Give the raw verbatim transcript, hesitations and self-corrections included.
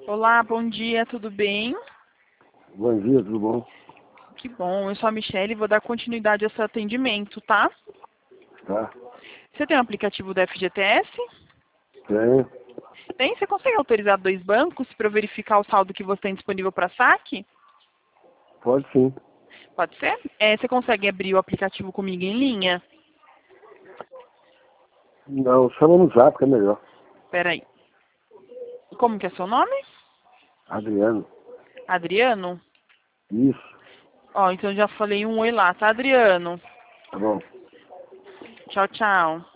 Olá, bom dia, tudo bem? Bom dia, tudo bom? Que bom, eu sou a Michelle e vou dar continuidade ao seu atendimento, tá? Tá. Você tem o aplicativo do F G T S? Tenho. Tem? Você consegue autorizar dois bancos para eu verificar o saldo que você tem disponível para saque? Pode sim. Pode ser? É, você consegue abrir o aplicativo comigo em linha? Não, chama no zap que é melhor. Peraí. Como que é seu nome? Adriano. Adriano? Isso. Ó, então já falei um oi lá, tá, Adriano? Tá bom. Tchau, tchau.